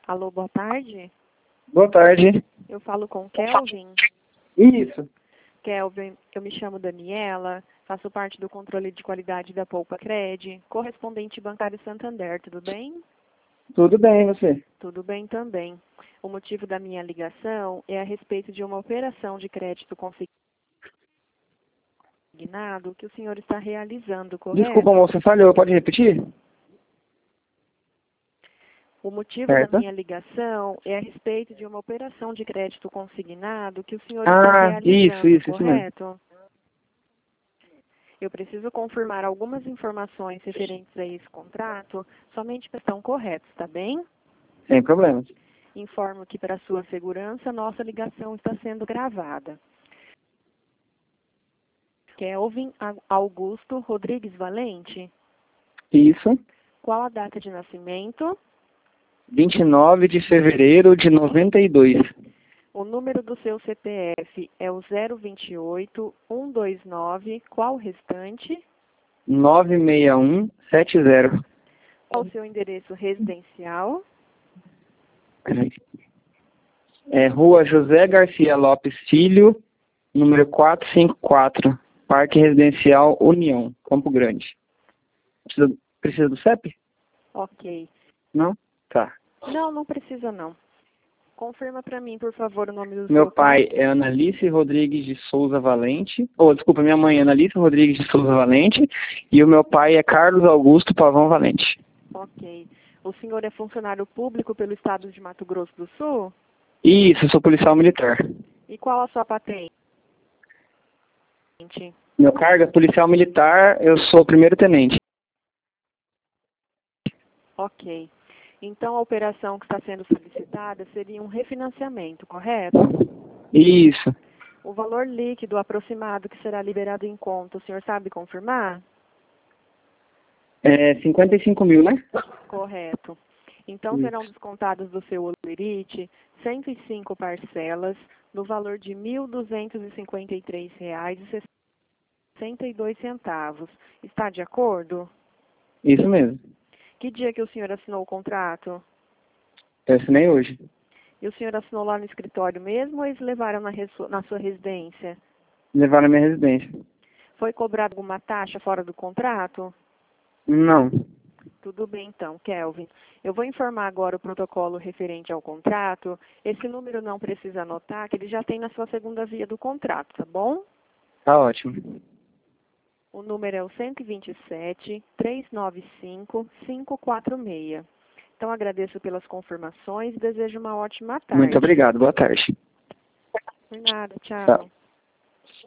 Alô, boa tarde. Boa tarde. Eu falo com Kelvin. Isso. Kelvin, eu me chamo Daniela, faço parte do controle de qualidade da Poupa Cred, correspondente bancário Santander, tudo bem? Tudo bem, você? Tudo bem também. O motivo da minha ligação é a respeito de uma operação de crédito consignado que o senhor está realizando, correto? Desculpa, moça, falhou. Pode repetir? O motivo Certo. da minha ligação é a respeito de uma operação de crédito consignado que o senhor está realizando, isso mesmo. correto? Eu preciso confirmar algumas informações referentes a esse contrato, somente que estão corretas, tá bem? Sem problemas. Informo que, para sua segurança, nossa ligação está sendo gravada. Kelvin Augusto Rodrigues Valente, Isso. qual a data de nascimento? 29 de fevereiro de 92. O número do seu CPF é o 028-129, qual o restante? 96170. Qual o seu endereço residencial? Peraí. É Rua José Garcia Lopes Filho, número 454, Parque Residencial União, Campo Grande. Precisa do CEP? Ok. Não? Tá. Não precisa não. Confirma para mim, por favor, o nome do Meu seu pai é Analice Rodrigues de Souza Valente. Desculpa, minha mãe é Analice Rodrigues de Souza Valente. E o meu pai é Carlos Augusto Pavão Valente. Ok. O senhor é funcionário público pelo estado de Mato Grosso do Sul? Isso, eu sou policial militar. E qual a sua patente? Meu cargo é policial militar, eu sou primeiro tenente. Ok. Então, a operação que está sendo solicitada seria um refinanciamento, correto? Isso. O valor líquido aproximado que será liberado em conta, o senhor sabe confirmar? É 55 mil, né? Correto. Então, serão descontados do seu Olerite 105 parcelas no valor de R$ 1.253,62. Está de acordo? Isso mesmo. Que dia que o senhor assinou o contrato? Eu assinei hoje. E o senhor assinou lá no escritório mesmo ou eles levaram na sua residência? Levar na minha residência. Foi cobrada alguma taxa fora do contrato? Não. Tudo bem então, Kelvin. Eu vou informar agora o protocolo referente ao contrato. Esse número não precisa anotar, que ele já tem na sua segunda via do contrato, tá bom? Tá ótimo. O número é o 127-395-546. Então, agradeço pelas confirmações e desejo uma ótima tarde. Muito obrigado. Boa tarde. Por nada, tchau. Tchau.